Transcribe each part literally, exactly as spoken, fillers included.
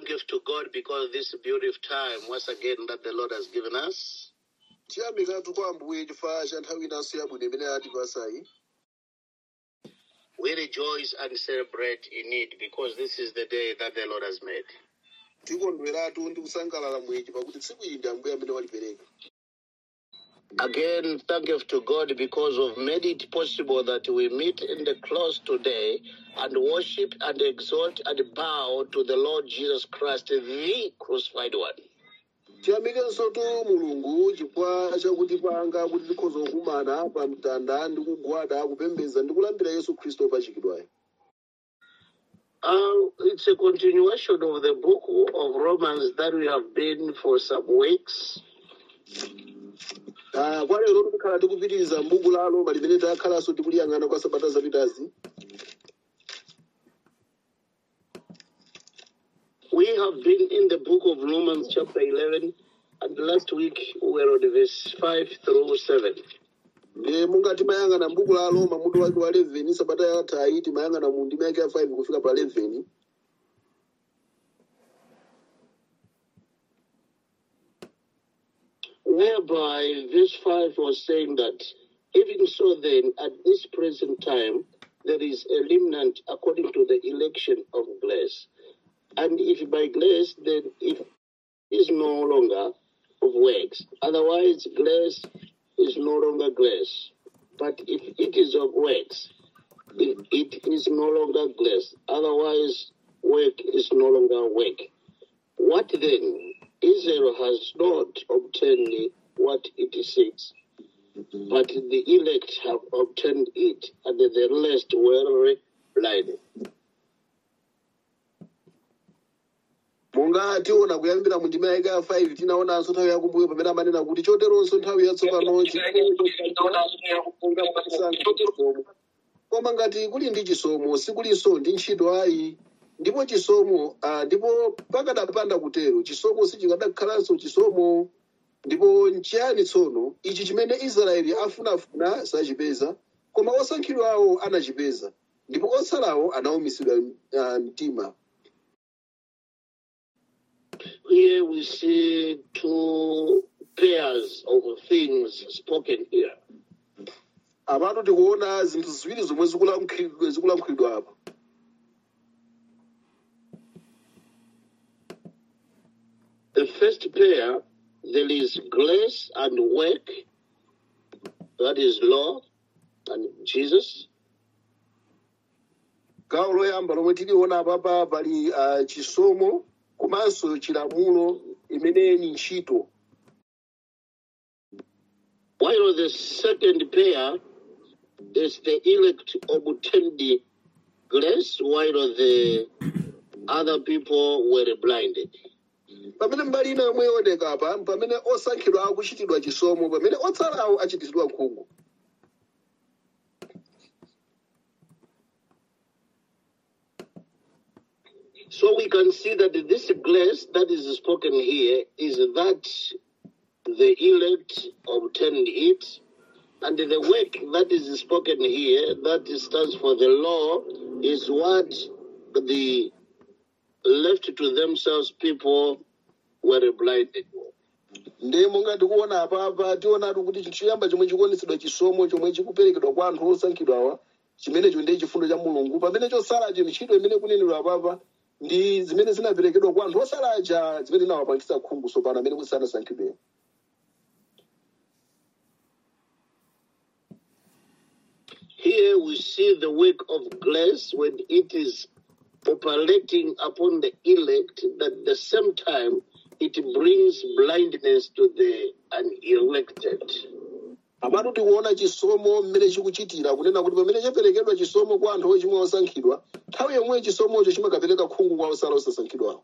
give to God because this beautiful time once again that the Lord has given us. We rejoice and celebrate in it because this is the day that the Lord has made. Again, thank you to God because of made it possible that we meet in the close today and worship and exalt and bow to the Lord Jesus Christ, the crucified one. Uh, it's a continuation of the book of Romans that we have been for some weeks. We have been in the book of Romans chapter eleven, and last week we were on verse five through seven. Whereby verse five was saying that, even so then, at this present time, there is a remnant according to the election of grace. And if by grace, then it is no longer of works. Otherwise, grace is no longer grace. But if it is of works, it, it is no longer grace. Otherwise, work is no longer work. What then? Israel has not obtained what it seeks, but the elect have obtained it, and the rest were blinded. Munga tiona kuyambira mu ndima ya five tinaona nso nthawi yakumbuyo pamene amanena kuti choteronso nthawi yatsopano koma ngati kuli ndi chisomo sikulinso ndi ntchito ayi ndipo chisomo uh, ndipo pakadapanda kutero chisomo sichikadakhalanso chisomo. Ndipo nchiyani tsono ichi chimene Israeli afunafuna sachipeza, koma osankhidwa awo anachipeza, ndipo otsalawo anawumitsidwa uh, mtima. Here we see two pairs of things spoken here. Abantu tikuona zinthu ziwiri zomwe zikulankhulidwa apa. The first pair, there is grace and work, that is law and Jesus. Gawo loyamba lomwe tiliona apapa pali uh, chisomo komanso chilamulo imene ni ntchito. While the second pair is the elect obtained grace, while the other people were blinded. Pamene mbali ina yomwe yoneka apa pamene osankhidwa akuchitidwa chisomo pamene otsalawo achitidwa khungu. So we can see that this grace that is spoken here is that the elect obtained it, and the work that is spoken here that stands for the law is what the left to themselves people were blinded. Ndiye monga tikuona apapa tiona kuti chiyamba chomwe chikuonetsedwa chisomo chomwe chikuperekedwa kwa anthu osankhidwawa chimenecho ndiye chifundo cha Mulungu pamene chosalacho ntchito imene kunenedwa apapa ndi zimene zinaperekedwa kwa anthu osalaja zimene nawapangisa khungu sopano amene sanasankhidwe. Here we see the work of grace when it is operating upon the elect, that at the same time it brings blindness to the unelected. Abantu tikuona chisomo mmene chikuchitira kunena kuti pamene chaperekedwa chisomo kwa anthu ochimwe osankhidwa nthawi yomwe chisomocho chimakapereka khungu kwa osala osasankhidwawo.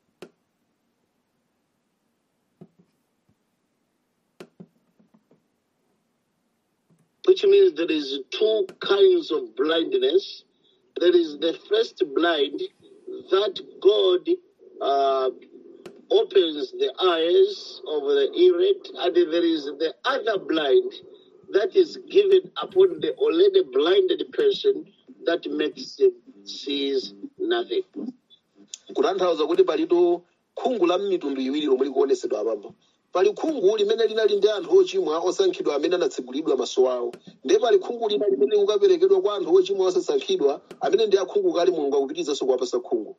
Which means there is two kinds of blindness. There is the first blind that God uh, opens the eyes of the elect, and there is the other blind that is given upon the already blinded person that makes him sees nothing. kutanthauza kuti palito khungu la mitundu iwiri lomwe likuonesedwa apapo. Pali khungu limene linali ndi anthu ochimwa osankhidwa amene anatsegulidwa maso awo, ndiye pali khungu lina limene likukaperekedwa kwa anthu ochimwa osasankhidwa amene ndi akhungu kale Mulungu akupitizanso kuwapasa khungu.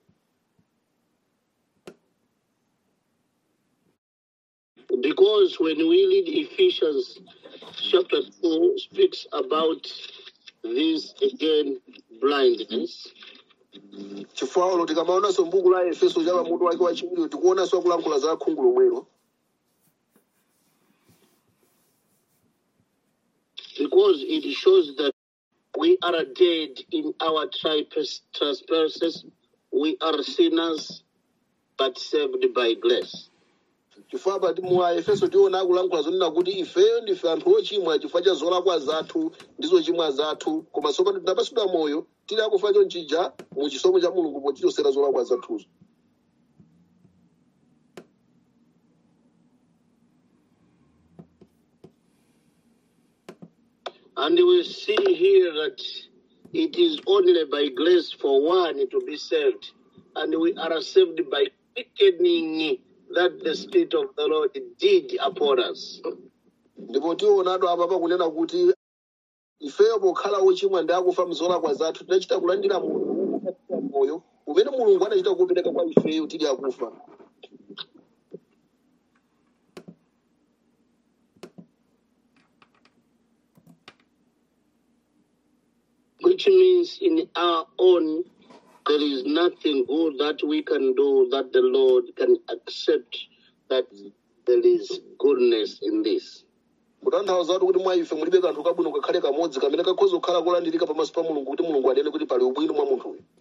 Because when we read Ephesians chapter two speaks about this again blindness. Chifukwa tikamaonanso m'buku la Efeso chapa mutu wake wachiwiri tikuonanso akulankhula za khungu lomwelo. Because it shows that we are dead in our trespasses, we are sinners, but saved by grace. Chifukwa pati mu Efeso tiona akulankhula zonena kuti ifeyo ndife anthu ochimwa chifukwa cha zolakwa zathu ndizo chimwa zathu, koma tsopano tinapatsidwa moyo tili akufa chonchija mu chisomo cha Mulungu potichosera zolakwa zathuzo. And we see here that it is only by grace for one to be saved, and we are saved by quickening that the Spirit of the Lord did upon us. Ndipo tionado apa kunena kuti ifeyo pokhala ochimwa ndi akufa mzolakwa zathu tinachita kulandira moyo umene Mulungu anachita kupereka kwa ifeyo tili akufa. Which means in our own, there is nothing good that we can do that the Lord can accept that there is goodness in this. Kutanthauza kuti mwa ife mulibe kanthu kabwino kakhale kamodzi kamene kakhoza kukhala kolandirika pamaso pa Mulungu kuti Mulungu anene kuti pali ubwino mwa munthu uyu.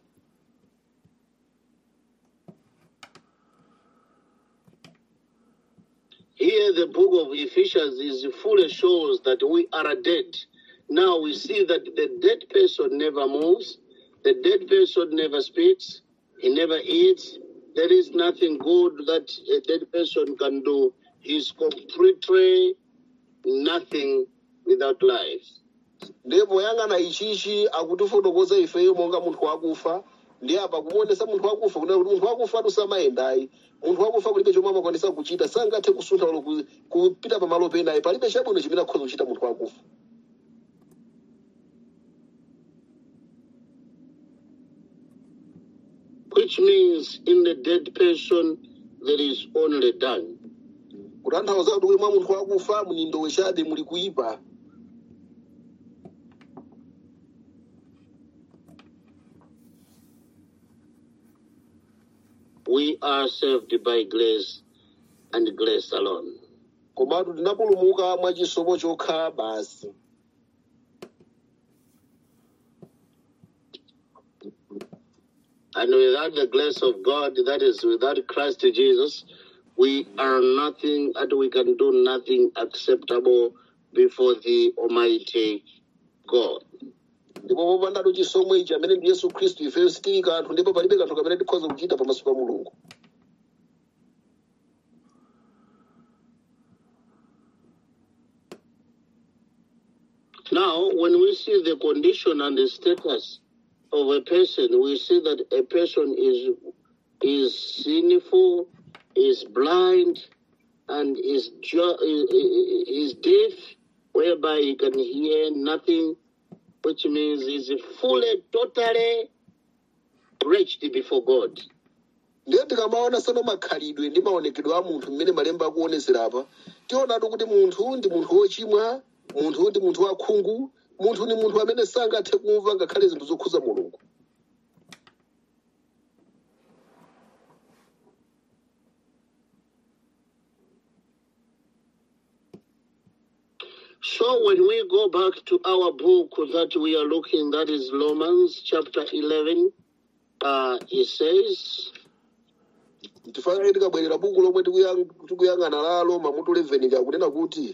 Here the book of Ephesians is fully shows that we are dead. Now we see that the dead person never moves, the dead person never speaks, he never eats. There is nothing good that a dead person can do. He's completely nothing without life. Ndipo yang'ana ichichi akutifotokoza ifeyo monga munthu wakufa, ndi apa kumuonesa munthu wakufa kunena kuti munthu wakufa tusamayendayi. Munthu wakufa kulibe chomwe amakwanisa kuchita, sangathe kusuntha wala kupita pamalo penayi, palibe chabwino chimene akhoza kuchita munthu wakufa. Which means in the dead person there is only done. Kutanthauza kuti mwa munthu wakufa mnindo wechade muli kuipa. We are saved by grace and grace alone. Komatu tinapulumuka mwa chisomo chokha basi. And without the grace of God, that is without Christ Jesus, we are nothing and we can do nothing acceptable before the Almighty God. Ndipo popanda chisomo ichi amene ndi Yesu Khristu ifeyo sitili kanthu ndipo palibe kanthu kamene tikhoza kuchita pamaso pa Mulungu. Now, when we see the condition and the status of a person, we see that a person is is sinful, is blind, and is jo- is deaf, whereby he can hear nothing, which means he's fully, totally wretched before God. Ndiye tikamaona sono makhalidwe ndi maonekedwe a munthu mmene malemba akuonesera apa, tionatu kuti munthu ndi munthu wochimwa, munthu ndi munthu wakhungu, munthu ni munthu amene sangathe kumva ngakhale zinthu zokhuza Mulungu. So when we go back to our book that we are looking, that is Romans chapter eleven, uh, it says, Tifanire tikabwerera buku lomwe tikuyang'ana lalo mamutu eleven akunena kuti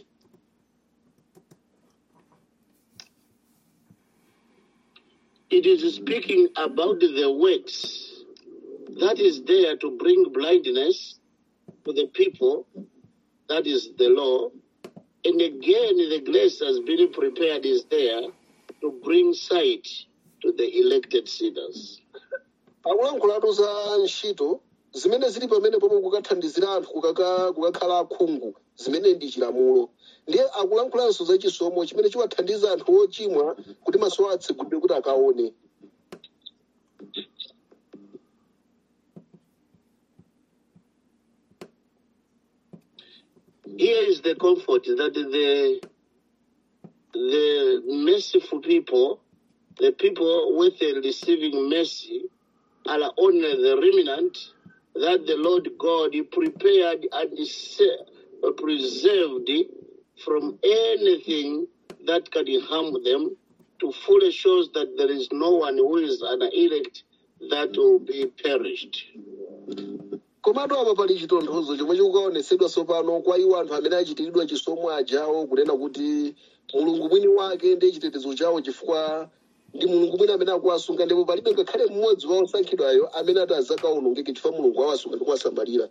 it is speaking about the works that is there to bring blindness to the people, that is the law. And again, the grace has been prepared is there to bring sight to the elected sinners. akulankhulatu za ntchito zimene zili pamene pomwe kukathandizira anthu kukaka- kukakhala akhungu zimene ndi chilamulo. Ndiye akulankhulanso za chisomo chimene chiwathandiza anthu ochimwa kuti maso awo atsegulidwe kuti akaone. Here is the comfort that the the merciful people, the people with the receiving mercy, are only the remnant that the Lord God prepared and se- preserved from anything that can harm them, to fully shows that there is no one who is an elect that will be perished. Komatu apa pali chitonthozo chomwe chikukaonetsedwa tsopano kwa iwo anthu amene achitiridwa chisomo ajawo kunena kuti mulungu mwini wake ndiye chitetezo chawo chifukwa ndi mulungu mwini amene akuwasunga, ndipo palibe ngakhale mmodzi wa osankhidwayo amene ati adzakaonongeke chifukwa mulungu awasunga ndi kuwasamalira.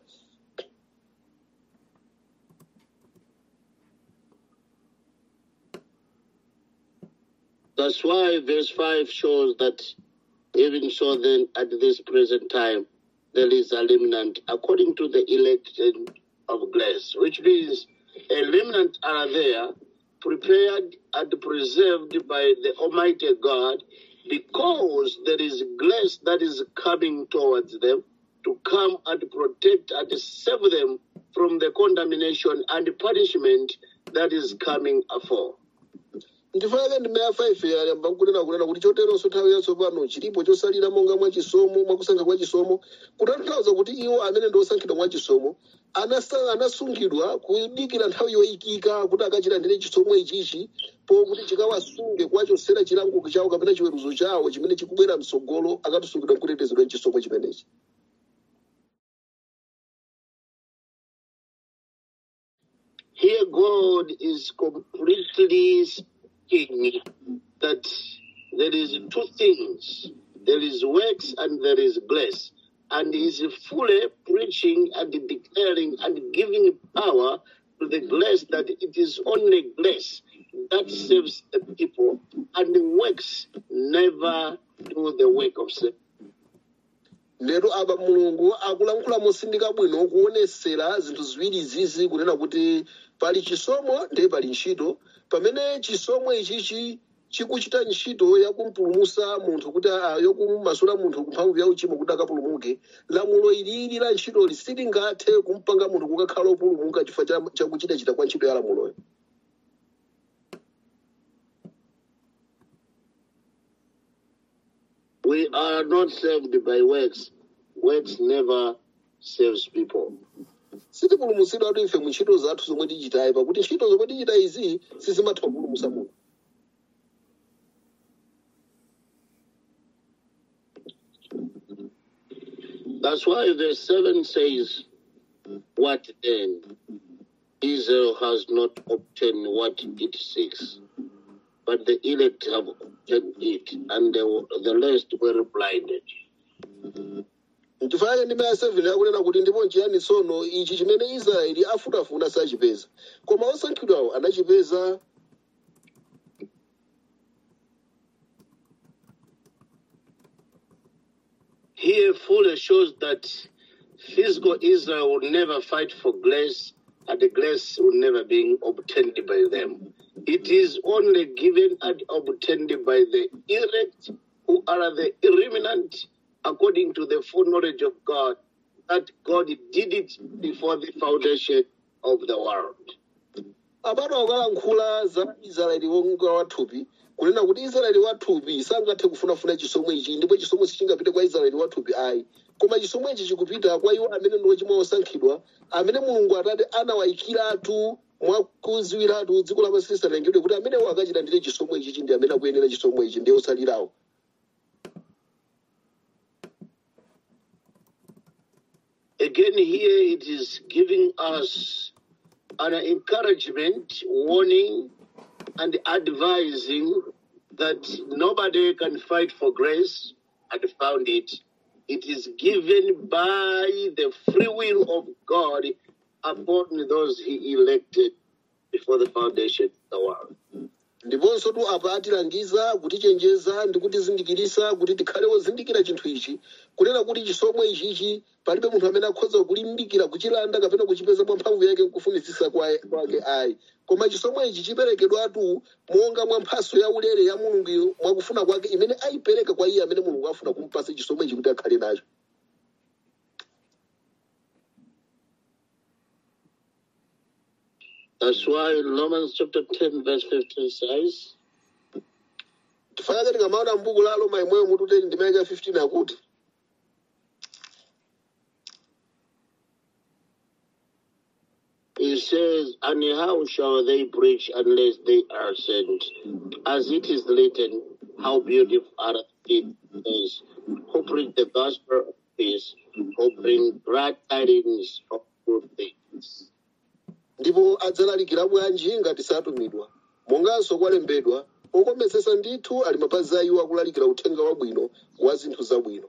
That's why verse five shows that even so then at this present time there is a remnant according to the election of grace, which means a remnant are there prepared and preserved by the Almighty God, because there is grace that is coming towards them to come and protect and save them from the condemnation and punishment that is coming afore. Ndifanaka ndi mea five yayamba nkunena kunena kuti choteronso nthawi yatsopano chilipo chosalira monga mwa chisomo, mwakusankha kwa chisomo, kutanthauza kuti iwo amene ndi osankhidwa mwa chisomo anasa- anasungidwa kudikira nthawi yoyikika kuti akachilandire chisomo ichichi, pokuti chikawasunge kuwachosera chilango chawo kapena chiweruzo chawo chimene chikubwera msogolo, akatisungidwa kutetezedwa chisomo chimenechi. Here God is completely speaking that there is two things. There is works and there is grace. And he is fully preaching and declaring and giving power to the grace, that it is only grace that saves the people, and the works never do the work of sin. Lero aba mulungu akulankhula mosindika bwino kuonesera zinthu ziwiri izizi kunena kuti pali chisomo ndiye pali ntchito. Pamene chisomo ichichi chikuchita ntchito yakumpulumutsa munthu kuti a- yokumasula munthu kumphamvu ya uchimo kuti akapulumuke, lamulo ilili la ntchito silingathe kumpanga munthu kukakhala opulumuka chifukwa cha- chakuchitachita kwa ntchito ya lamuloyo. We are not saved by works. Works never saves people. Sitipulumutsidwa ati ife mu ntchito zathu zomwe tichitayi, pakuti ntchito zomwe tichita izi sizimatha kupulumutsa munthu. That's why verse seven says, what then? Israel has not obtained what it seeks, but the elect have obtained it, and the, the rest were blinded. Ndifanake ndi maya seven yakunena kuti ndipo nchiyani tsono ichi chimene Israeli afunafuna sachipeza, koma osankhidwawo anachipeza. Here fully shows that physical Israel will never fight for grace, and the grace will never be obtained by them. It is only given and obtained by the elect, who are the remnant according to the full knowledge of God, that God did it before the foundation of the world. Apano akalankhula za Israeli wonga wathupi kunena kuti Israeli wathupi sangathe kufunafuna chisomo ichi, ndipo chisomo sichingapite kwa Israeli wathupi ayi, koma chisomo ichi chikupita kwa iwo amene ndi ochimwa osankhidwa, amene Mulungu Atate anawayikiratu mwakuziwiratu dziko lapansi lisanalengedwe kuti amenewo akachilandire chisomo ichichi ndi amene akuyenera chisomo ichi ndiye osalirawo. Again, here it is giving us an encouragement, warning, and advising that nobody can fight for grace and found it. It is given by the free will of God upon those he elected before the foundation of the world. ndiponso tu apa atilangiza kutichenjeza ndi kutizindikirisa kuti tikhale ozindikira chinthu ichi kunena kuti chisomo ichichi palibe munthu amene akhoza kulimbikira kuchilanda kapena kuchipeza mwa mphamvu yake nkufunitsitsa kwa- kwake ayi koma chisomo ichi chiperekedwatu monga mwa mphaso ya ulere ya mulungu mwakufuna kwake imene ayipereka kwa iye amene mulungu afuna kumpasa chisomo ichi kuti akhale nacho. That's why Romans chapter ten, verse fifteen says, tifanake tikamaona m'buku la Roma imweyo mutu ten ndimeke fifteen akuti He says, and how shall they preach unless they are sent? As it is written, how beautiful are the feet of those who preach the gospel of peace, who bring glad tidings of good things. ndipo adzalalikira bwanji ngati satumidwa monganso kwalembedwa okometsesa ndithu ali mapazi a iwo akulalikira uthenga wabwino wa zinthu zabwino.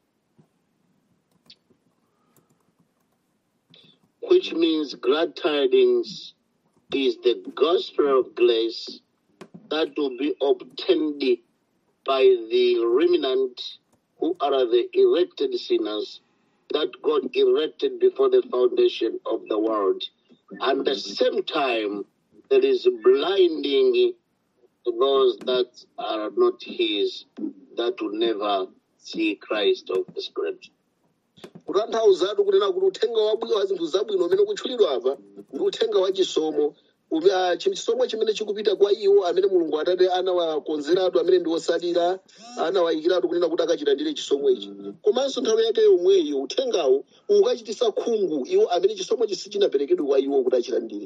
Which means glad tidings is the gospel of grace that will be obtained by the remnant who are the elected sinners that God erected before the foundation of the world. At the same time, there is blinding to those that are not his, that will never see Christ of the Scripture. kutanthauzatu kunena kuti uthenga wabwino wa zinthu zabwino umene ukutchulidwa apa ndi uthenga wa chisomo ume- ah, chi- chisomo chimene chikupita kwa iwo amene mulungu atate anawakonzeratu amene ndi osalira anawayikiratu kunena kuti akachilandire chisomo ichi komanso nthawi yake yomweyo uthengawo ukachitisa khungu iwo amene chisomo chisi chinaperekedwa kwa iwo kuti achilandire.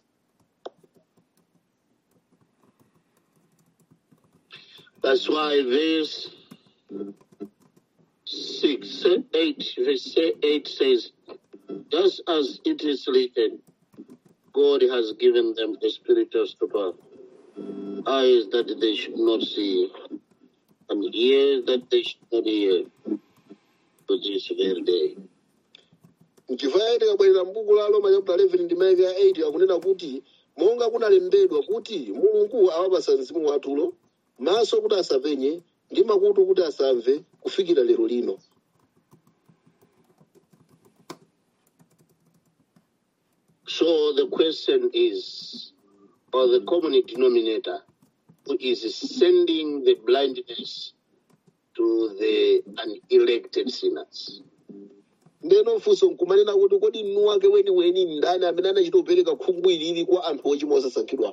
That's why verse six, eight, verse eight says, just as it is written, God has given them a spirit of stupor, eyes that they should not see, and ears that they should not hear, to this very day. Nchifukwa tikabwerera m'buku la Roma chapter eleven ndi vesi ya eight akunena kuti monga kunalembedwa kuti mulungu awapasa mzimu watulo maso kuti asapenye ndi makutu kuti asamve kufikira lero lino. So the question is, or the common denominator, who is sending the blindness to the unelected sinners? Ndeno funso nkumanena kuti kodi mnu wake weniweni ndani amene anachita kupereka khungu ilili kwa anthu ochimwa osasankhidwa.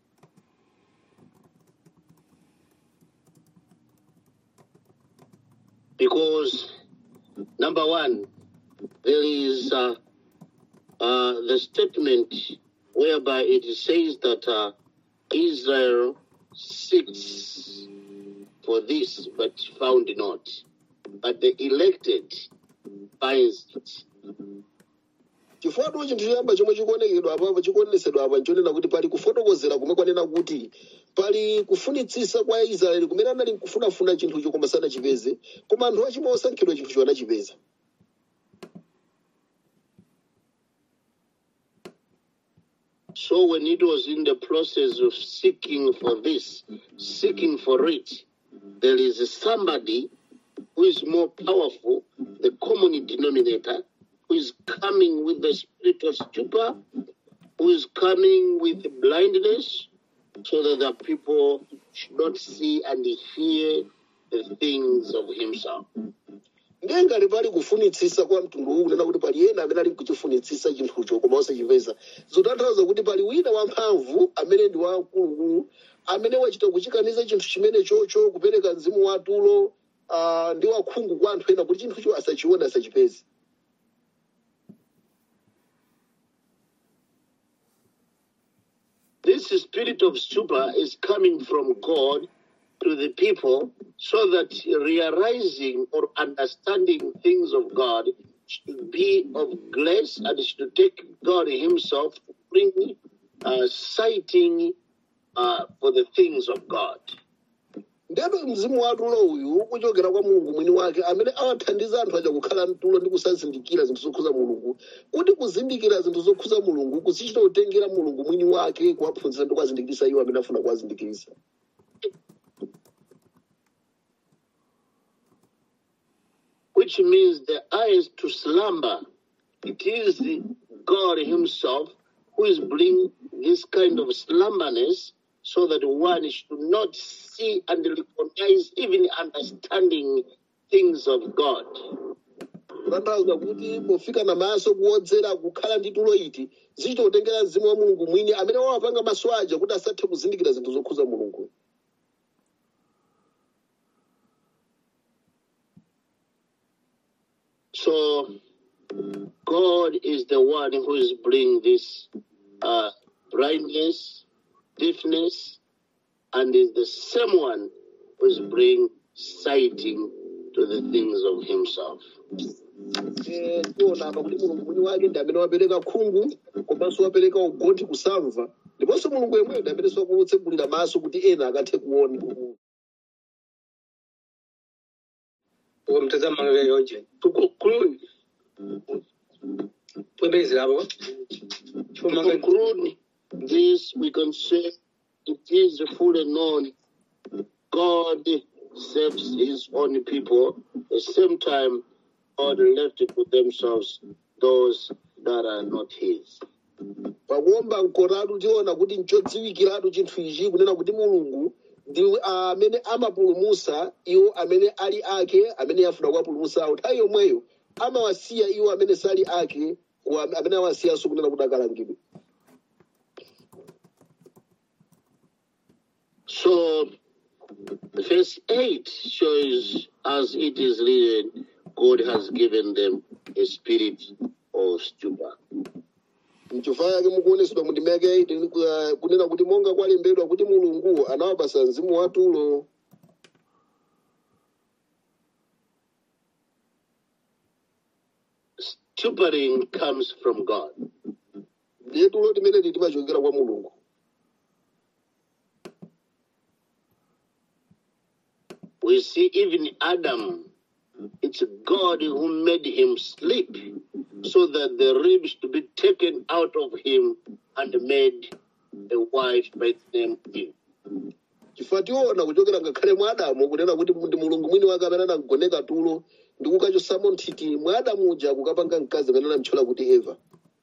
Because, number one, there is uh, uh, the statement whereby it says that uh, Israel seeks for this but found not, but the elected finds it. Chifukwa chinthu choyamba chomwe chikuonekedwa apapo chikuonesedwa apa nchonena kuti pali kufotokozera kumwe kwanena kuti pali kufunitsisa kwa Israeli kumene anali nkufunafuna chinthucho koma sanachipeze koma anthu ochimwa osankhidwa chinthucho anachipeza. So when it was in the process of seeking for this, seeking for it, there is somebody who is more powerful, the common denominator, who is coming with the spirit of stupor, who is coming with blindness, so that the people should not see and hear the things of himself. Ngengati pali kufunitsisa kwa mtundu huu kunena kuti pali ena amene ali kuchifunitsisa chinthucho koma osachipeza. Zotanthauza kuti pali wina wamphamvu amene ndi wamkulu amene wachita kuchikaniza chinthu chimene chocho kupereka mzimu watulo uh, ndi wakhungu kwa anthu ena kuti chinthucho asachione asachipeze. This spirit of stupor is coming from God to the people so that realizing or understanding things of God should be of grace and should take God himself to bring uh, sighting uh, for the things of God. ndipo mzimu wa tulo uyu ukuchokera kwa mulungu mwini wake amene awathandiza anthu aja kukhala mtulo ndi kusazindikira zinthu zokhuza mulungu, kuti kuzindikira zinthu zokhuza mulungu kuzichita kutengera mulungu mwini wake kuwaphunzitsa ndi kuwazindikirisa iwo amene afuna kuwazindikirisa. Which means the eyes to slumber. It is God himself who is bringing this kind of slumberness so that one should not see and recognize, even understanding things of God. Kutanthauza kuti pofika na maso kuwodzera kukhala ndi tulo iti zichita kutengera mzimu wa mulungu mwini amene wawapanga maso aja kuti asathe kuzindikira zinthu zokhuza mulungu. So God is the one who is bringing this uh, blindness, deafness, and is the same one who is bringing sighting to the things of himself. Tiona apa kuti mulungu mwini wake ndi amene wapereka khungu komanso wapereka ugonthi kusamva, ndiponso mulungu yemweyo ndi amene wakutsegulira maso kuti ena akathe kuona. Mtazama yoje tukukuru pwembezi hapo To conclude this, we can say it is fully known God saves his own people. At the same time, God left it to themselves those that are not his. Pakuomba mkoratu tiona kuti nchodziwikiratu chinthu ichi kunena kuti mulungu ndi amene amapulumusa iwo amene ali ake amene afuna kuwapulumusa awo. Nthawi yomweyo amawasiya iwo amene sali ake amene awasiyanso kunena kuti akalangidwe. So, verse eight shows, as it is written, God has given them a spirit of stupor. Nchifukwa chake mukuonesedwa mu ndime yake kunena kuti monga kwalembedwa kuti mulungu anawapasa mzimu wa tulo. Stuporing comes from God. Ndiye tulo limene limachokera kwa mulungu. We see even Adam, it's God who made him sleep so that the ribs to be taken out of him and made a wife by the name Eve. Chifukwa tiona kuchokera ngakhale mwa Adamu kunena kuti ndi mulungu mwini wake amene anagoneka tulo ndi kukachosamo nthiti mwa Adamu uja kukapanga mkazi amene anamutchula kuti Eva.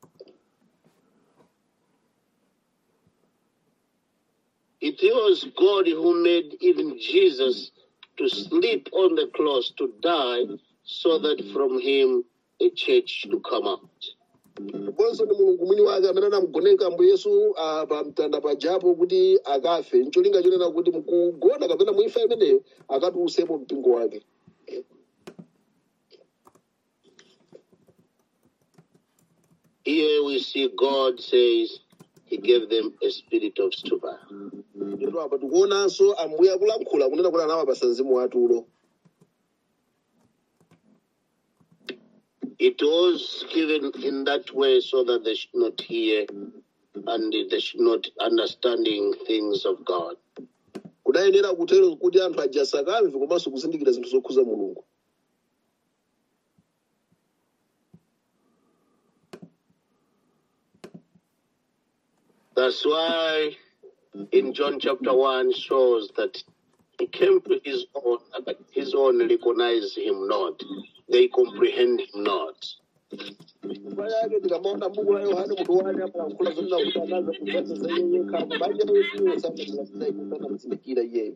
It was God who made even Jesus to sleep on the cross, to die, so that from him a church should come out. Bonso ndi mulungu mwini wake amene anamugoneka Ambuye Yesu pa mtanda pajapo kuti akafe. Ncholinga chonena kuti mukugona kapena muimfa imeneyo akatulutsemo mpingo wake. Here we see God says he gave them a spirit of stupor. Ndipo apa tikuonanso Ambuye akulankhula kunena kuti anawapasa mzimu wa tulo. It was given in that way so that they should not hear and they should not understanding things of God. Kudayenera kutero kuti anthu aja sakamve komanso kuzindikira zinthu zokhuza mulungu. That's why in John chapter one shows that he came to his own, but his own recognize him not. They comprehend him not. Bayake tikamaona mbuku la Yohane mutu wani amalankhula zonena kuti anaza kupasa yeye kama banja yetu sana tunasai kutana mzindikira yeye.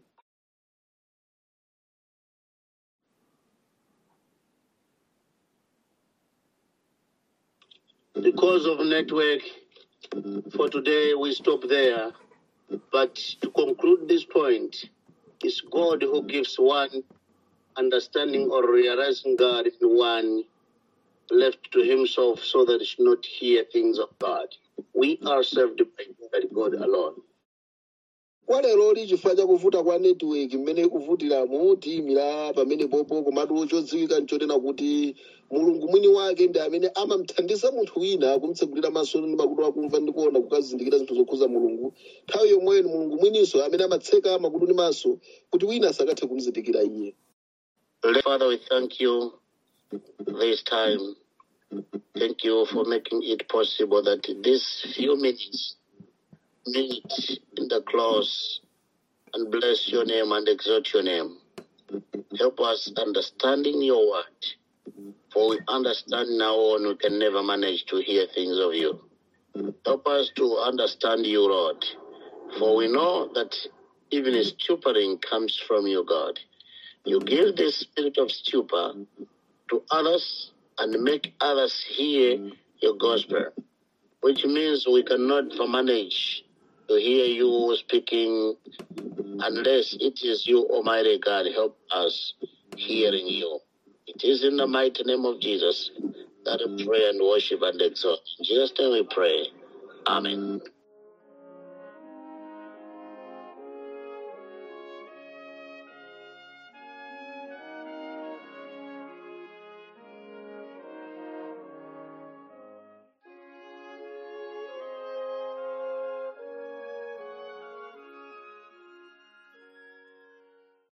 Because of network, for today we stop there. But to conclude this point, it's God who gives one understanding or realizing God in one left to himself so that he should not hear things of God. We are saved by God alone. kwa leroli chifukwa chakuvuta kwa network mmene ikuvutiramo tiyimira pamene popo komatu chodziwika nchonena kuti mulungu mwini wake ndi amene amamthandiza munthu wina kumtsegulira maso ndi makutu akumva ndi kuona kukazindikira zinthu zokhuza mulungu nthawi yomweyo ni mulungu mwiniso amene amatseka makutu ndi maso kuti wina asakathe kumzindikira iye. Father, we thank you this time. Thank you for making it possible that these few minutes meet in the close and bless your name and exalt your name. Help us understanding your word, for we understand now and we can never manage to hear things of you. Help us to understand you, Lord, for we know that even stupering comes from you, God. You give the spirit of stupor to others and make others hear your gospel, which means we cannot manage to hear you speaking unless it is you, Almighty God. Help us hearing you. It is in the mighty name of Jesus that we pray and worship and exalt. In Jesus' name we pray. Amen.